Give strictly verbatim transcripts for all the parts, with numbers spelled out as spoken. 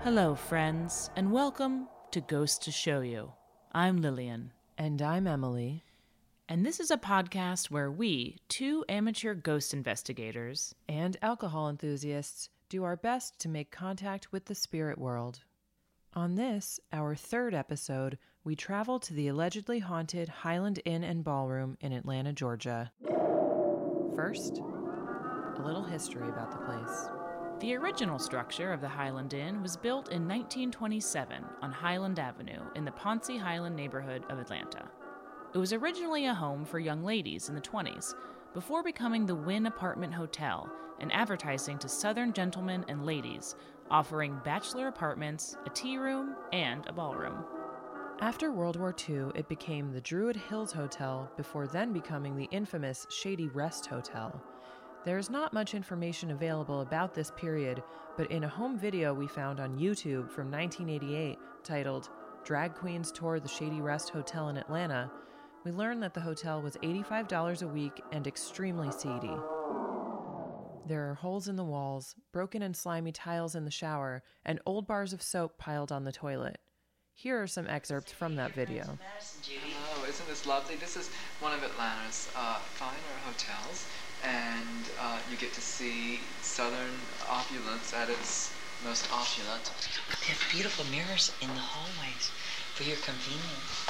Hello, friends, and welcome to Ghost to Show You. I'm Lillian. And I'm Emily. And this is a podcast where we, two amateur ghost investigators and alcohol enthusiasts, do our best to make contact with the spirit world. On this, our third episode, we travel to the allegedly haunted Highland Inn and Ballroom in Atlanta, Georgia. First, a little history about the place. The original structure of the Highland Inn was built in nineteen twenty-seven on Highland Avenue in the Ponce Highland neighborhood of Atlanta. It was originally a home for young ladies in the twenties, before becoming the Wynn Apartment Hotel and advertising to Southern gentlemen and ladies, offering bachelor apartments, a tea room, and a ballroom. After World War Two, it became the Druid Hills Hotel, before then becoming the infamous Shady Rest Hotel. There is not much information available about this period, but in a home video we found on YouTube from nineteen eighty-eight titled Drag Queens Tour the Shady Rest Hotel in Atlanta, we learned that the hotel was eighty-five dollars a week and extremely seedy. There are holes in the walls, broken and slimy tiles in the shower, and old bars of soap piled on the toilet. Here are some excerpts from that video. Hello, isn't this lovely? This is one of Atlanta's uh, finer hotels, and uh, you get to see Southern opulence at its most opulent. They have beautiful mirrors in the hallways for your convenience.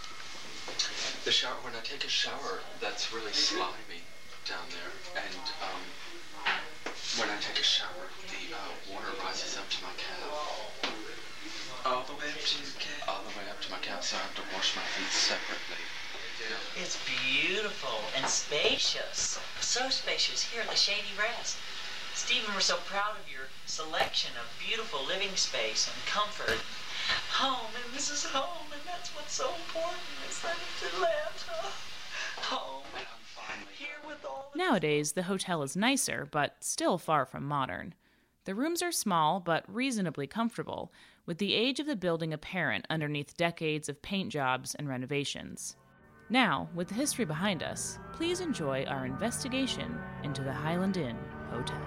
The shower, when I take a shower, that's really slimy down there, and um, when I take a shower, the uh, water rises up to my calf. All the way up to your calf? All the way up to my calf, so I have to wash my feet separately. It's beautiful and spacious. So spacious. Here, the Shady Rest. Stephen, we're so proud of your selection of beautiful living space and comfort. Home, and this is home, and that's what's so important, is that it's Atlanta. Home. And I'm finally Here with all the... Nowadays, the hotel is nicer, but still far from modern. The rooms are small, but reasonably comfortable, with the age of the building apparent underneath decades of paint jobs and renovations. Now, with the history behind us, please enjoy our investigation into the Highland Inn Hotel.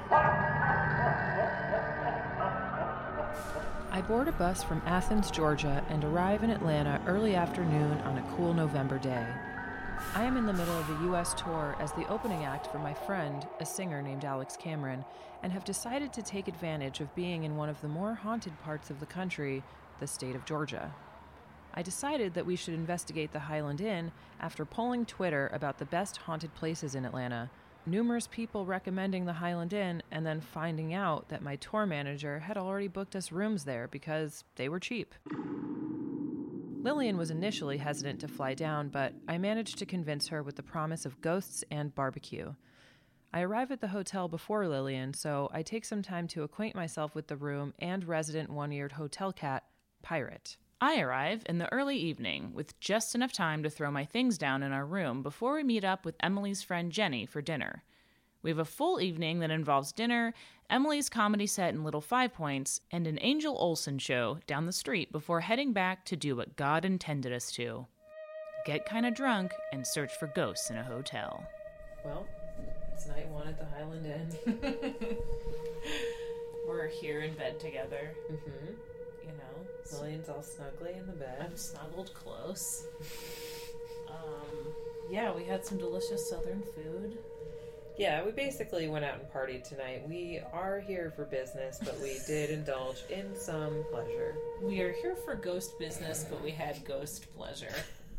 I board a bus from Athens, Georgia, and arrive in Atlanta early afternoon on a cool November day. I am in the middle of a U S tour as the opening act for my friend, a singer named Alex Cameron, and have decided to take advantage of being in one of the more haunted parts of the country, the state of Georgia. I decided that we should investigate the Highland Inn after polling Twitter about the best haunted places in Atlanta, numerous people recommending the Highland Inn, and then finding out that my tour manager had already booked us rooms there because they were cheap. Lillian was initially hesitant to fly down, but I managed to convince her with the promise of ghosts and barbecue. I arrive at the hotel before Lillian, so I take some time to acquaint myself with the room and resident one-eared hotel cat, Pirate. I arrive in the early evening with just enough time to throw my things down in our room before we meet up with Emily's friend Jenny for dinner. We have a full evening that involves dinner, Emily's comedy set in Little Five Points, and an Angel Olsen show down the street before heading back to do what God intended us to. Get kinda drunk and search for ghosts in a hotel. Well, it's night one at the Highland Inn. We're here in bed together. Mm-hmm. You know, Lillian's all snugly in the bed. I'm snuggled close. Um, yeah, we had some delicious southern food. Yeah, we basically went out and partied tonight. We are here for business, but we did indulge in some pleasure. We are here for ghost business, but we had ghost pleasure.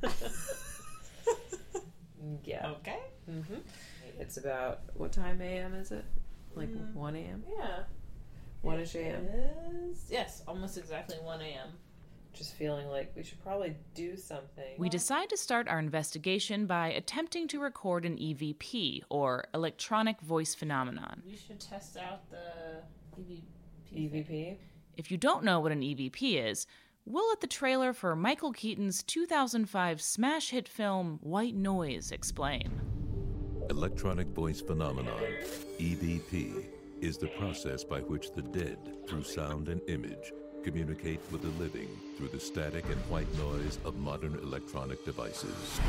Yeah. Okay. Mm-hmm. It's about, what time a.m. is it? Like mm. one a.m.? Yeah. one-ish a.m.? Is, yes, almost exactly one a.m. Just feeling like we should probably do something. We decide to start our investigation by attempting to record an E V P, or electronic voice phenomenon. We should test out the E V P. E V P? If you don't know what an E V P is, we'll let the trailer for Michael Keaton's two thousand five smash hit film White Noise explain. Electronic voice phenomenon, E V P, is the process by which the dead, through sound and image, communicate with the living through the static and white noise of modern electronic devices.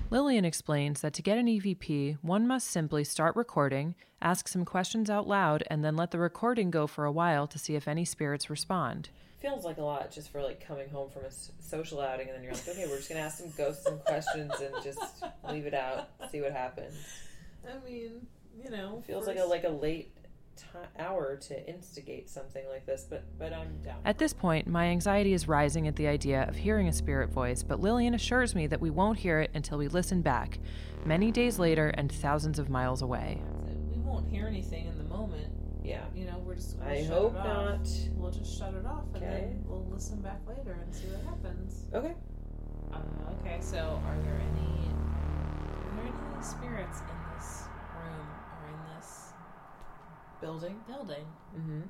Lillian explains that to get an E V P, one must simply start recording, ask some questions out loud, and then let the recording go for a while to see if any spirits respond. Feels like a lot just for like coming home from a s- social outing and then you're like, okay, we're just gonna ask some ghosts some questions and just leave it out, see what happens. I mean, you know, Feels like a like a late t- hour to instigate something like this, but but I'm down. At this point, my anxiety is rising at the idea of hearing a spirit voice, but Lillian assures me that we won't hear it until we listen back, many days later and thousands of miles away. We won't hear anything in the moment. Yeah. You know, we're just we'll I shut hope it off. not. We'll just shut it off and Okay. then we'll listen back later and see what happens. Okay. Uh, okay, so are there any are there any spirits in this room or in this Building. building? Mm-hmm.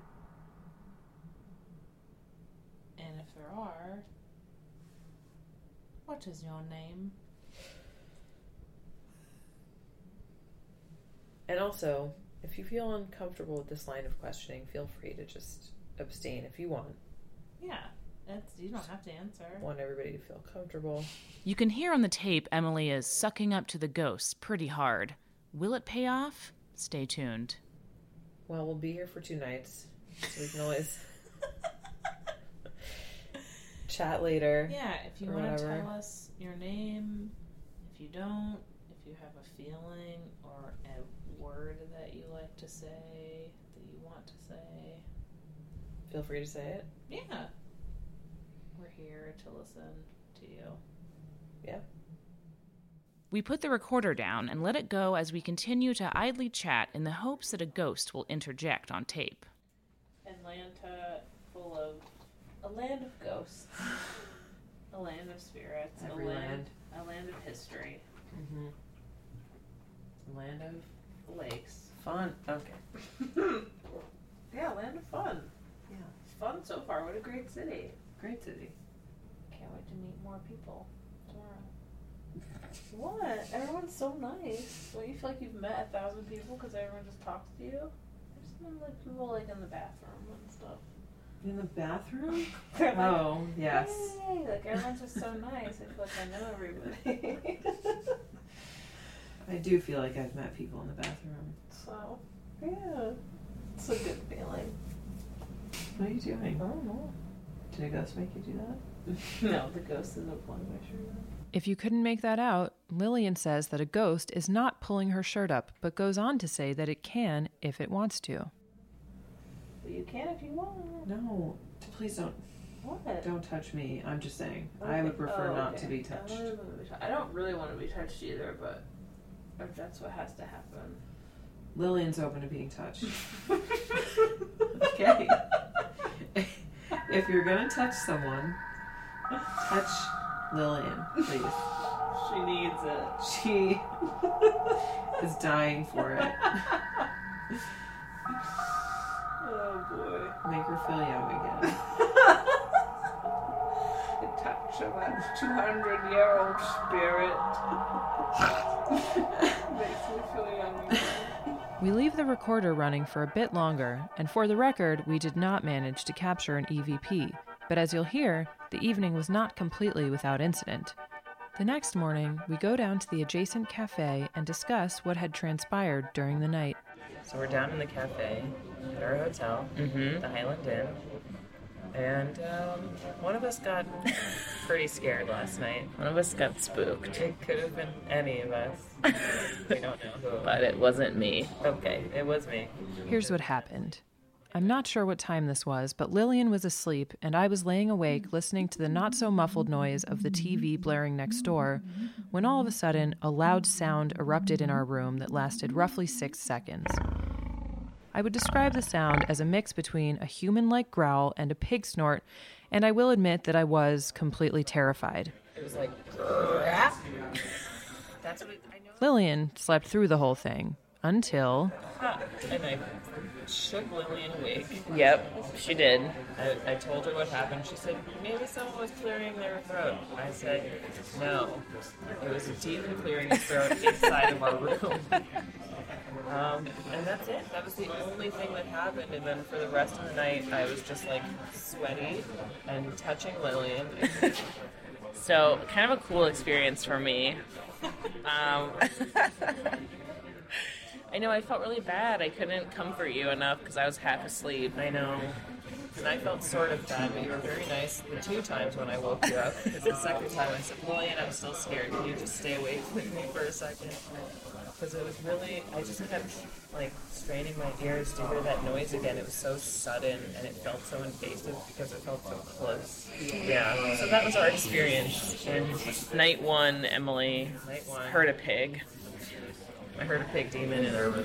And if there are, what is your name? And also, if you feel uncomfortable with this line of questioning, feel free to just abstain if you want. Yeah, that's you don't have to answer. I want everybody to feel comfortable. You can hear on the tape Emily is sucking up to the ghosts pretty hard. Will it pay off? Stay tuned. Well, we'll be here for two nights, so we can always chat later. Yeah, if you or want to whatever. tell us your name, if you don't, if you have a feeling or a word that you like to say, that you want to say, Feel free to say it. yeah. We're here to listen to you. Yeah. We put the recorder down and let it go as we continue to idly chat in the hopes that a ghost will interject on tape. Atlanta, full of a land of ghosts, a land of spirits, Every a land, land. a land of history, Mm-hmm. Land of lakes. fun. Okay. Yeah, land of fun. Yeah. Fun so far. What a great city. Great city. Can't wait to meet more people tomorrow. What? Everyone's so nice. Don't you feel like you've met a thousand people because everyone just talks to you? There's some like people like in the bathroom and stuff. In the bathroom? They're like, Oh, yes. Yay! Like everyone's just so nice. I feel like I know everybody. I do feel like I've met people in the bathroom. So, yeah, it's a good feeling. What are you doing? I don't know. Did a ghost make you do that? No, the ghost isn't pulling my shirt up. If you couldn't make that out, Lillian says that a ghost is not pulling her shirt up, but goes on to say that it can if it wants to. But you can if you want. No. Please don't. What? Don't touch me. I'm just saying. I would Okay. prefer Oh, not okay. to be I touched. don't, really wanna be tou- I don't really want to be touched either, but if that's what has to happen. Lillian's open to being touched. Okay. If you're gonna touch someone, touch Lillian, please. She needs it. She is dying for it. Oh boy. Make her feel young again. The touch of a two hundred year old spirit makes me feel young again. We leave the recorder running for a bit longer, and for the record, we did not manage to capture an E V P, but as you'll hear, the evening was not completely without incident. The next morning, we go down to the adjacent cafe and discuss what had transpired during the night. So we're down in the cafe at our hotel, Mm-hmm. the Highland Inn, and um, one of us got pretty scared last night. One of us got spooked, It could have been any of us. We don't know who. but it wasn't me. Okay, it was me. Here's what happened. I'm not sure what time this was, but Lillian was asleep, and I was laying awake listening to the not-so-muffled noise of the T V blaring next door, when all of a sudden, a loud sound erupted in our room that lasted roughly six seconds. I would describe the sound as a mix between a human-like growl and a pig snort, and I will admit that I was completely terrified. It was like, that's what it, I know. Lillian slept through the whole thing, until... And I shook Lillian awake. Yep, she did. I, I told her what happened. She said, maybe someone was clearing their throat. I said, no. It was a demon clearing his throat inside of our room. Um, and that's it. That was the only thing that happened. And then for the rest of the night, I was just like sweaty and touching Lillian. So, kind of a cool experience for me. Um, I know, I felt really bad. I couldn't comfort you enough because I was half asleep. I know. And I felt sort of bad, but you were very nice the two times when I woke you up. Because the second time I said, Lillian, I'm still scared. Can you just stay awake with me for a second? Because it was really, I just kept, like, straining my ears to hear that noise again. It was so sudden, and it felt so invasive because it felt so close. Yeah, so that was our experience. And Night one, Emily night one, heard a pig. I heard a pig demon in our room.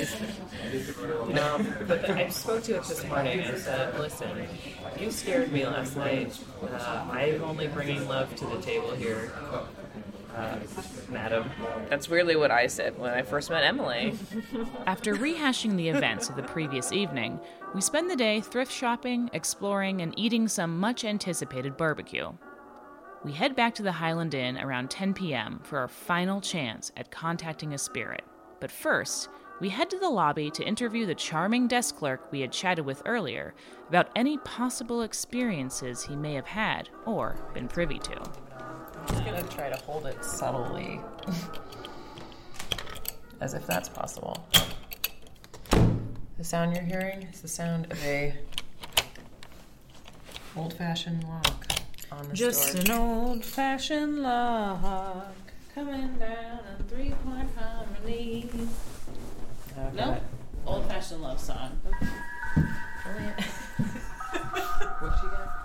um, but the, I spoke to it this morning and said, listen, you scared me last night. Uh, I'm only bringing love to the table here, uh, madam. That's really what I said when I first met Emily. After rehashing the events of the previous evening, we spend the day thrift shopping, exploring, and eating some much-anticipated barbecue. We head back to the Highland Inn around ten p.m. for our final chance at contacting a spirit. But first, we head to the lobby to interview the charming desk clerk we had chatted with earlier about any possible experiences he may have had or been privy to. I'm just going to try to hold it subtly, as if that's possible. The sound you're hearing is the sound of a old-fashioned lock on the Just door. an old-fashioned lock coming down a three-part harmony. Okay. No? Old-fashioned love song. What'd she get?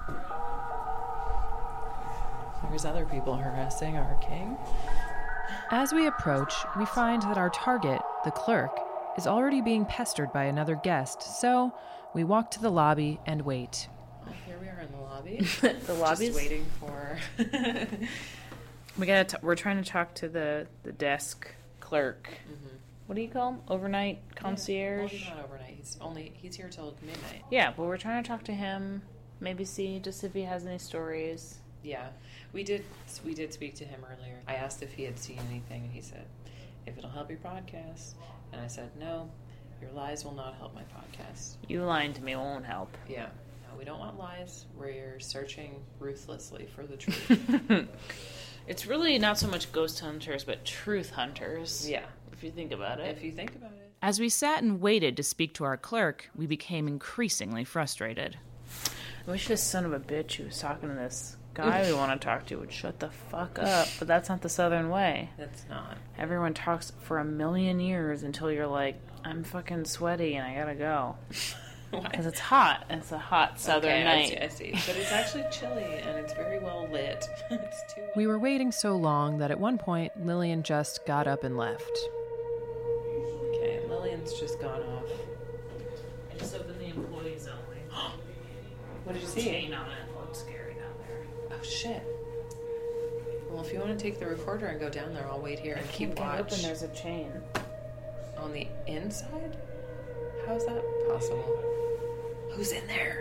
There's other people harassing our king. As we approach, we find that our target, the clerk, is already being pestered by another guest, so we walk to the lobby and wait. Here we are in the lobby. The lobby's Just waiting for... We gotta. T- we're trying to talk to the, the desk clerk. Mm-hmm. What do you call him? Overnight concierge. Well, he's not overnight. He's only he's here till midnight. Yeah, but we're trying to talk to him. Maybe see just if he has any stories. Yeah, we did. We did speak to him earlier. I asked if he had seen anything, and he said, "If it'll help your podcast." And I said, "No, your lies will not help my podcast." You lying to me won't help. Yeah, no, we don't want lies. We're searching ruthlessly for the truth. It's really not so much ghost hunters, but truth hunters. Yeah, if you think about it. If you think about it. As we sat and waited to speak to our clerk, we became increasingly frustrated. I wish this son of a bitch who was talking to this guy we want to talk to would shut the fuck up, but that's not the Southern way. That's not. Everyone talks for a million years until you're like, I'm fucking sweaty and I gotta go. Because it's hot. It's a hot Southern okay, night. I see, I see. But it's actually chilly and it's very well lit. It's too. We were waiting so long that at one point Lillian just got up and left. Okay, Lillian's just gone off. I just opened the employees only. What did you There's a see? chain on it. It looks scary down there. Oh shit. Well, if you want to take the recorder and go down there, I'll wait here and keep watch. Open, there's a chain. On the inside? How's that possible? Who's in there?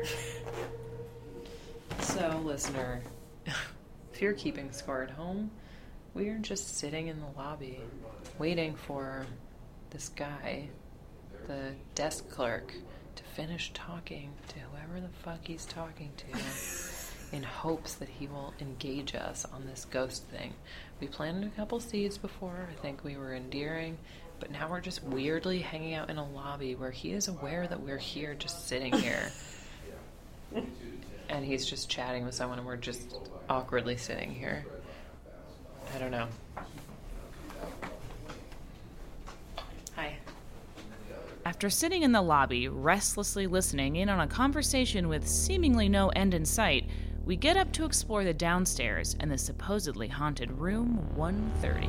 So, listener, if you're keeping score at home, we are just sitting in the lobby waiting for this guy, the desk clerk, to finish talking to whoever the fuck he's talking to in hopes that he will engage us on this ghost thing. We planted a couple seeds before. I think we were endearing. But now we're just weirdly hanging out in a lobby where he is aware that we're here just sitting here. And he's just chatting with someone and we're just awkwardly sitting here. I don't know. Hi. After sitting in the lobby, restlessly listening in on a conversation with seemingly no end in sight, we get up to explore the downstairs and the supposedly haunted room one thirty.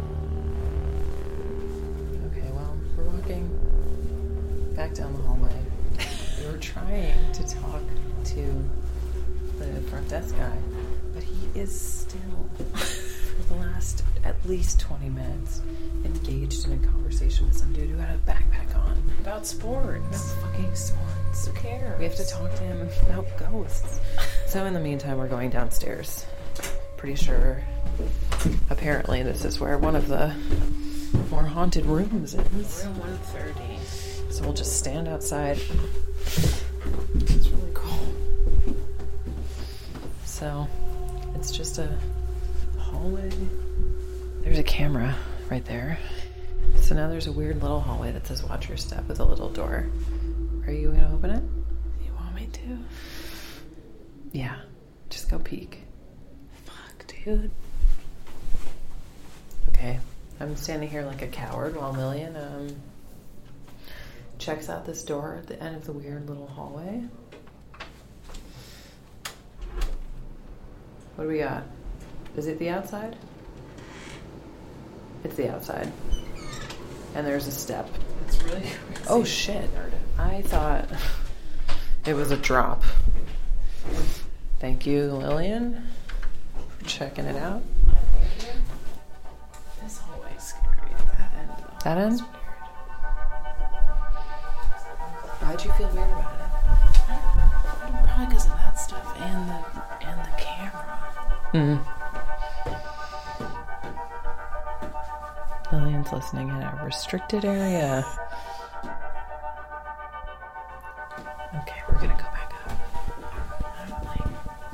We're walking back down the hallway. We were trying to talk to the front desk guy, but he is still, for the last at least twenty minutes, engaged in a conversation with some dude who had a backpack on. About sports. About fucking sports. Who cares? We have to talk to him about ghosts. So in the meantime, we're going downstairs. Pretty sure, apparently, this is where one of the more haunted rooms is. Room one thirty. So we'll just stand outside. It's really cold. So it's just a hallway. camera right there. So now there's a weird little hallway that says watch your step with a little door. Are you gonna open it? You want me to? Yeah. Just go peek. Fuck, dude. Okay. I'm standing here like a coward while Lillian um, checks out this door at the end of the weird little hallway. What do we got? Is it the outside? It's the outside. And there's a step. It's really crazy. Oh shit. I thought it was a drop. Thank you, Lillian, for checking it out. This hallway's scary. That end. Though. That end? Weird. Why'd you feel weird about it? Probably because of that stuff and the and the camera. Hmm. Lillian's listening in a restricted area. Okay, we're gonna go back up. I don't like.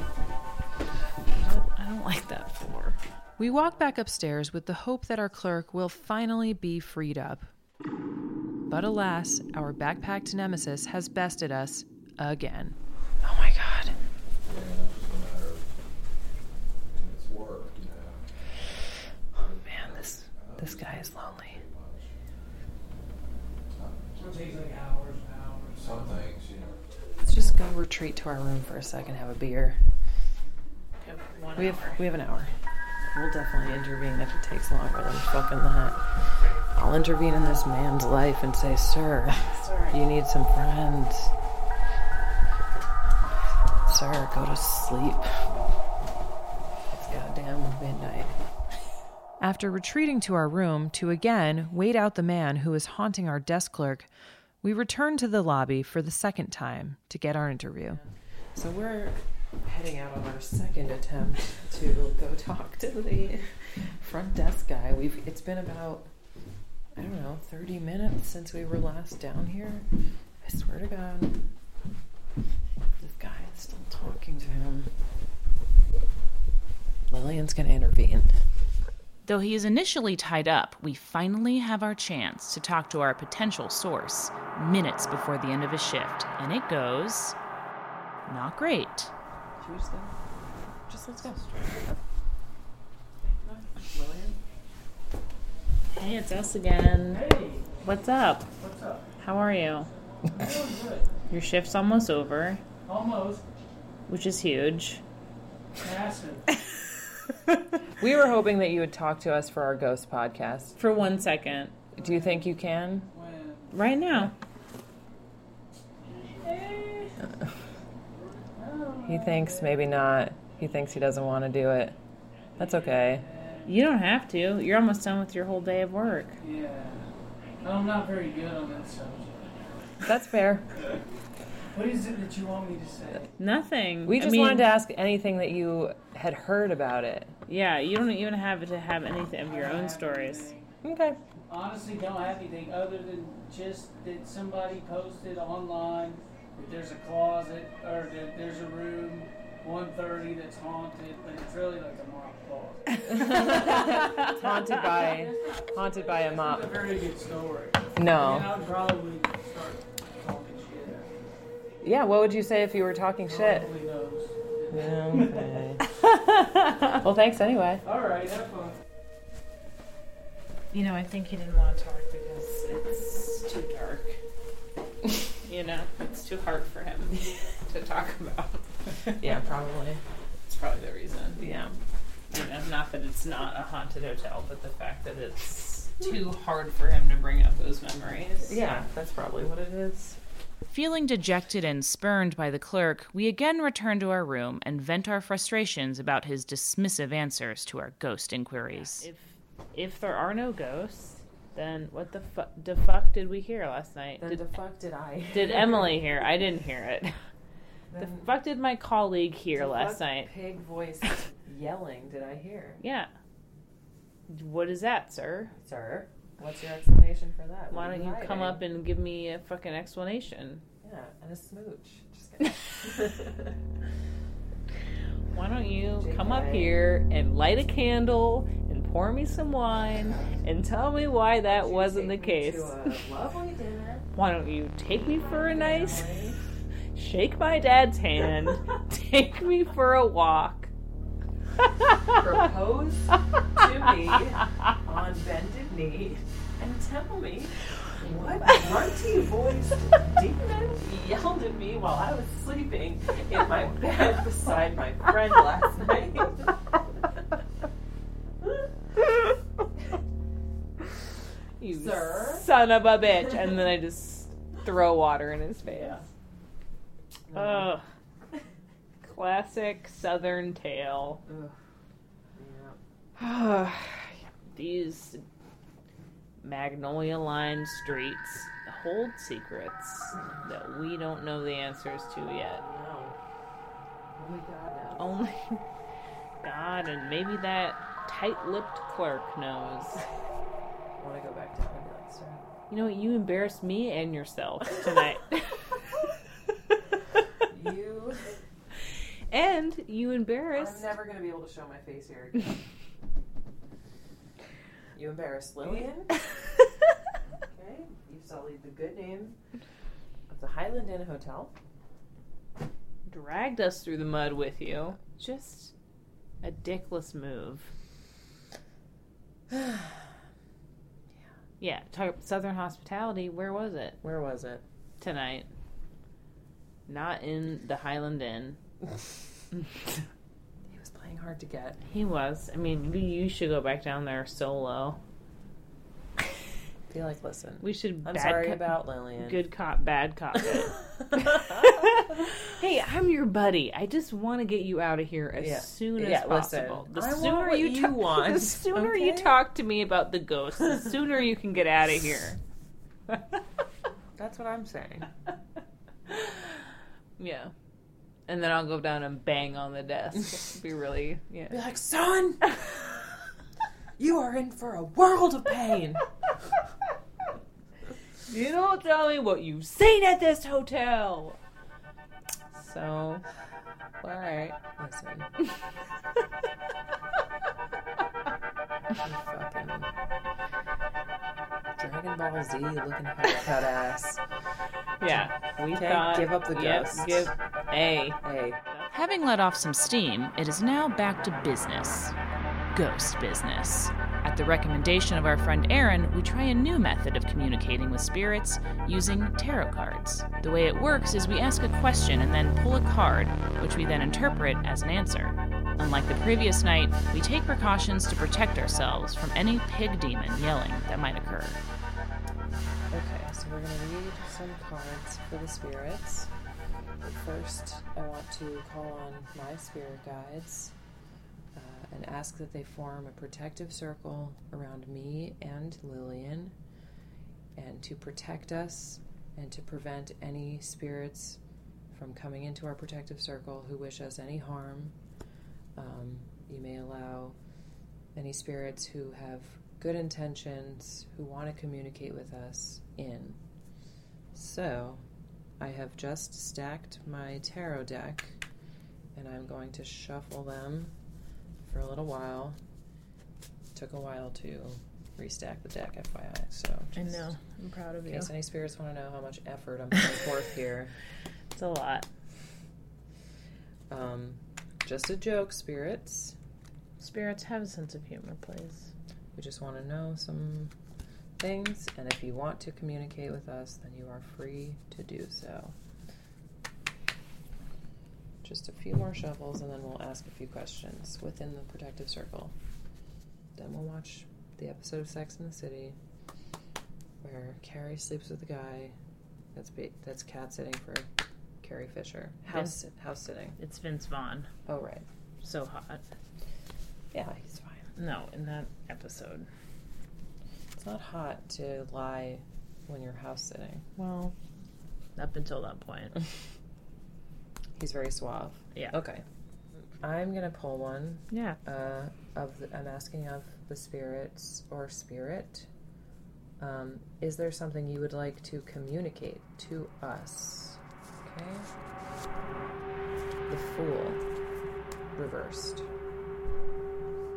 I don't, I don't like that floor. We walk back upstairs with the hope that our clerk will finally be freed up. But alas, our backpacked nemesis has bested us again. Oh my god. Oh man, this this guy is lonely. Let's just go retreat to our room for a second, have a beer. One We have hour. we have an hour. We'll definitely intervene if it takes longer than fucking that. I'll intervene in this man's life and say, sir, Sorry. you need some friends. Sir, go to sleep. It's goddamn midnight. After retreating to our room to again wait out the man who is haunting our desk clerk, we return to the lobby for the second time to get our interview. So we're heading out on our second attempt to go talk to the front desk guy. We've it's been about, I don't know, thirty minutes since we were last down here. I swear to God, this guy is still talking to him. Lillian's gonna intervene. Though he is initially tied up, we finally have our chance to talk to our potential source minutes before the end of his shift, and it goes not great. Should we just go? Just let's go. Hey, it's us again. Hey, What's up? what's up? How are you? I'm doing good. Your shift's almost over, Almost. which is huge. Massive. We were hoping that you would talk to us for our ghost podcast. For one second. Do you think you can? When? Right now. He thinks maybe not. He thinks he doesn't want to do it. That's okay. You don't have to. You're almost done with your whole day of work. Yeah. I'm not very good on that subject. That's fair. What is it that you want me to say? Nothing. We I just mean, wanted to ask anything that you had heard about it. Yeah, you don't even have to have anything of your I don't own have stories. anything. Okay. Honestly, don't have anything other than just that somebody posted online that there's a closet or that there's a room one thirty that's haunted, but it's really like a mock closet. It's haunted by haunted by a It's mop. a very good story. No. And I'd probably start talking shit. Yeah, what would you say if you were talking shit? Probably knows. Okay. Well, thanks anyway. All right, have fun. You know, I think he didn't want to talk because it's too dark. You know, it's too hard for him to talk about. Yeah, probably. It's probably the reason. Yeah. You know, not that it's not a haunted hotel, but the fact that it's too hard for him to bring up those memories. Yeah, that's probably what it is. Feeling dejected and spurned by the clerk, we again return to our room and vent our frustrations about his dismissive answers to our ghost inquiries. If if there are no ghosts, then what the fu- the fuck did we hear last night? Then Did, the fuck did I? did Emily hear? I didn't hear it. The Then fuck did my colleague hear the last fuck night? Pig voice yelling did I hear? Yeah. What is that, sir? Sir, what's your explanation for that? Why What are don't you come hiding? up and give me a fucking explanation? Yeah, and a smooch. Just kidding. Why don't you J K. come up here and light a candle and pour pour me some wine and tell me why that wasn't the case. To a lovely dinner. Why don't you take me for a nice, shake my dad's hand, take me for a walk. Propose to me on bended knee and tell me what grunty voiced demon yelled at me while I was sleeping in my bed beside my friend last night. You Sir? son of a bitch. And then I just throw water in his face. Yeah. Ugh. Classic Southern tale. Ugh. These magnolia lined streets hold secrets that we don't know the answers to yet. No. Only God knows. Only God and maybe that tight-lipped clerk knows. I want to go back to Hogwarts. You know what? You embarrassed me and yourself tonight. You. And you embarrassed. I'm never going to be able to show my face here again. You embarrassed Lillian. Okay. You sullied the good name of the Highland Inn Hotel. Dragged us through the mud with you. Just a dickless move. yeah. Yeah. Talk about Southern hospitality. Where was it Where was it? tonight? Not in the Highland Inn. He was playing hard to get. He was. I mean, maybe you should go back down there solo. I feel like, listen. We should. I'm bad sorry co- about Lillian. Good cop, bad cop it. Hey, I'm your buddy. I just want to get you out of here as Yeah. soon as Yeah, possible. listen. The I want sooner what you, you ta- want, the sooner you okay? talk to me about the ghosts, the sooner you can get out of here. That's what I'm saying. Yeah. And then I'll go down and bang on the desk. Be really, yeah. Be like, son, you are in for a world of pain. You don't tell me what you've seen at this hotel. So, alright. Listen. You fucking Dragon Ball Z looking haircut ass. Yeah. We Okay, thought. give up the yep, ghost. Give, hey. Hey. Having let off some steam, it is now back to business. Ghost business. At the recommendation of our friend Aaron, we try a new method of communicating with spirits using tarot cards. The way it works is we ask a question and then pull a card, which we then interpret as an answer. Unlike the previous night, we take precautions to protect ourselves from any pig demon yelling that might occur. Okay, so we're going to read some cards for the spirits. But first, I want to call on my spirit guides uh, and ask that they form a protective circle around me and Lillian, and to protect us and to prevent any spirits from coming into our protective circle who wish us any harm. Um, you may allow any spirits who have good intentions, who want to communicate with us, in. So, I have just stacked my tarot deck, and I'm going to shuffle them for a little while. It took a while to restack the deck, F Y I. So I just know. I'm proud of in you. case any spirits want to know how much effort I'm putting forth here. It's a lot. Um, just a joke, spirits. Spirits have a sense of humor, please. We just want to know some things, and if you want to communicate with us, then you are free to do so. Just a few more shuffles, and then we'll ask a few questions within the protective circle. Then we'll watch the episode of Sex and the City where Carrie sleeps with a guy that's ba- that's cat sitting for Carrie Fisher. House Vince- house sitting. It's Vince Vaughn. Oh, right. So hot. Yeah, he's fine. No, in that episode. It's not hot to lie when you're house sitting. Well, up until that point. He's very suave. Yeah. Okay. I'm gonna pull one. Yeah. Uh, of the, I'm asking of the spirits or spirit. Um, is there something you would like to communicate to us? Okay. The Fool, reversed.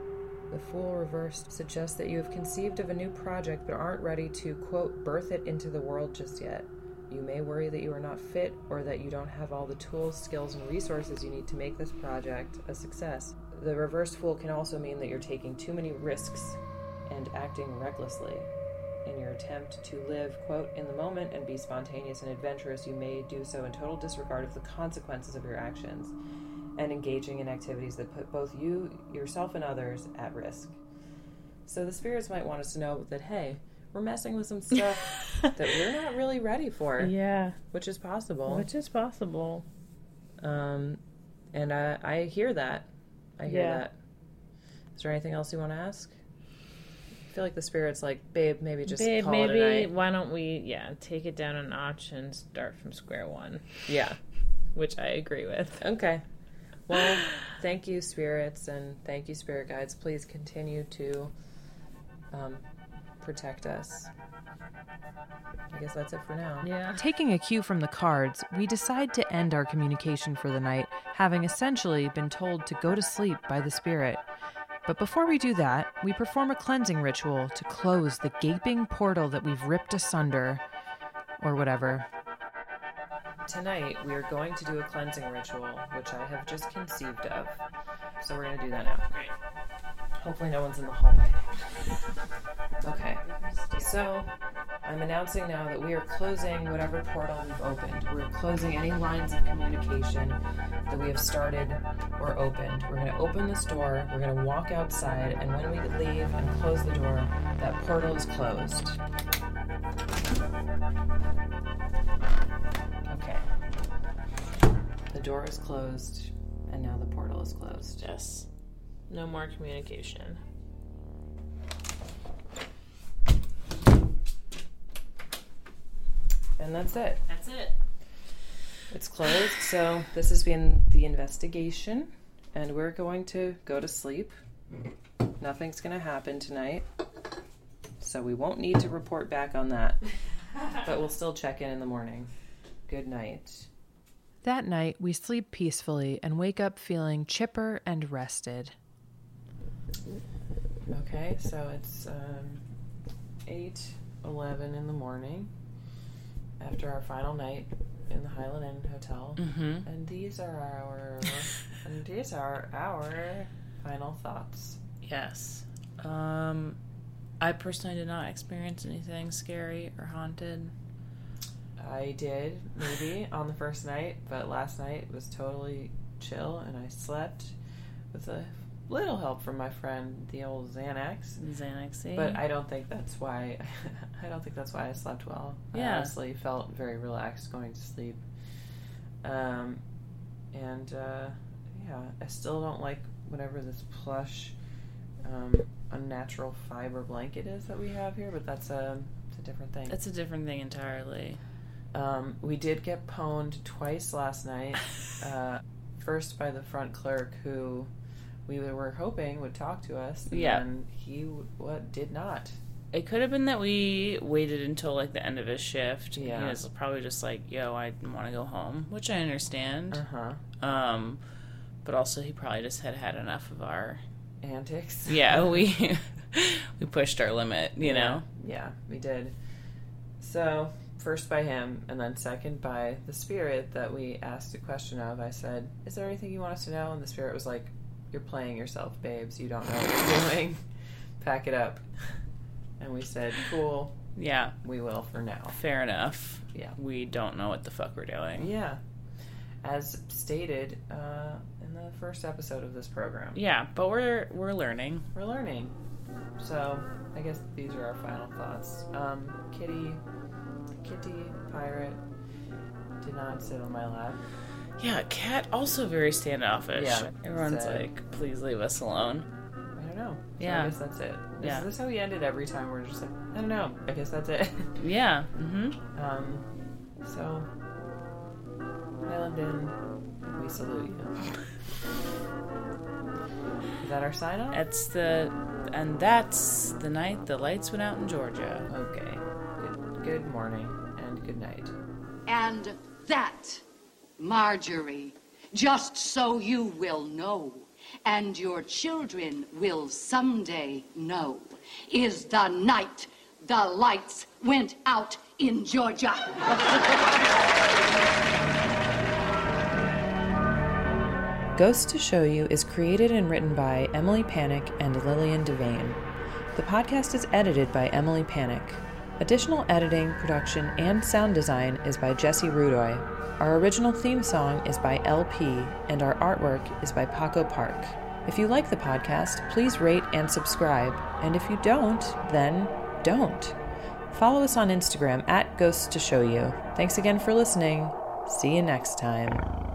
The Fool reversed suggests that you have conceived of a new project but aren't ready to, quote, birth it into the world just yet. You may worry that you are not fit or that you don't have all the tools, skills, and resources you need to make this project a success. The reversed Fool can also mean that you're taking too many risks and acting recklessly. In your attempt to live, quote, in the moment and be spontaneous and adventurous, you may do so in total disregard of the consequences of your actions and engaging in activities that put both you, yourself, and others at risk. So the spirits might want us to know that, hey, we're messing with some stuff that we're not really ready for. Yeah. Which is possible. Which is possible. Um, and I, I hear that. I hear Yeah. that. Is there anything else you want to ask? I feel like the spirit's like, babe, maybe just Babe, call maybe it a night. why don't we, yeah, take it down a notch and start from square one. Yeah. Which I agree with. Okay. Well, thank you, spirits, and thank you, spirit guides. Please continue to um, protect us. I guess that's it for now. Yeah. Taking a cue from the cards, we decide to end our communication for the night, having essentially been told to go to sleep by the spirit. But before we do that, we perform a cleansing ritual to close the gaping portal that we've ripped asunder, or whatever. Tonight, we are going to do a cleansing ritual, which I have just conceived of. So we're going to do that now. Great. Hopefully no one's in the hallway. Okay. So, I'm announcing now that we are closing whatever portal we've opened. We're closing any lines of communication that we have started or opened. We're going to open this door, we're going to walk outside, and when we leave and close the door, that portal is closed. Okay. The door is closed, and now the portal is closed. Yes. No more communication. And that's it. That's it. It's closed, so this has been the investigation, and we're going to go to sleep. Nothing's going to happen tonight, so we won't need to report back on that, but we'll still check in in the morning. Good night. That night, we sleep peacefully and wake up feeling chipper and rested. Okay, so it's um, eight eleven in the morning after our final night in the Highland Inn Hotel. Mm-hmm. And these are our and these are our final thoughts. Yes. Um, I personally did not experience anything scary or haunted. I did, maybe, on the first night, but last night was totally chill, and I slept with a little help from my friend, the old Xanax. Xanax. But I don't think that's why. I don't think that's why I slept well. Yeah. I honestly felt very relaxed going to sleep. Um, and uh, yeah, I still don't like whatever this plush, um, unnatural fiber blanket is that we have here. But that's a, it's a different thing. That's a different thing entirely. Um, we did get pwned twice last night. uh, first by the front clerk who we were hoping would talk to us. Yeah. And he what did not. It could have been that we waited until like the end of his shift. Yeah. He was probably just like, yo, I want to go home, which I understand. Uh-huh. Um, but also he probably just had had enough of our antics. Yeah, we we pushed our limit, you yeah. know? Yeah, we did. So, first by him, and then second by the spirit that we asked a question of. I said, is there anything you want us to know? And the spirit was like, you're playing yourself, babes. You don't know what you're doing. Pack it up. And we said, cool. Yeah. We will for now. Fair enough. Yeah. We don't know what the fuck we're doing. Yeah. As stated uh, in the first episode of this program. Yeah, but we're we're learning. We're learning. So, I guess these are our final thoughts. Um, Kitty, Kitty, pirate, did not sit on my lap. Yeah, Cat also very standoffish. Yeah. Everyone's Sad. like, please leave us alone. I don't know. So Yeah. I guess that's it. Yeah. Is this how we end it every time? We're just like, I don't know. I guess that's it. Yeah. Mm-hmm. Um, so, Highland Inn, we salute you. Is that our sign off? That's the, and that's the night the lights went out in Georgia. Okay. Good, good morning and good night. And that, Marjorie, just so you will know, and your children will someday know, is the night the lights went out in Georgia. Ghost to Show You is created and written by Emily Panic and Lillian Devane. The podcast is edited by Emily Panic. Additional editing, production, and sound design is by Jesse Rudoy. Our original theme song is by L P, and our artwork is by Paco Park. If you like the podcast, please rate and subscribe, and if you don't, then don't. Follow us on Instagram at Ghosts to Show You. Thanks again for listening. See you next time.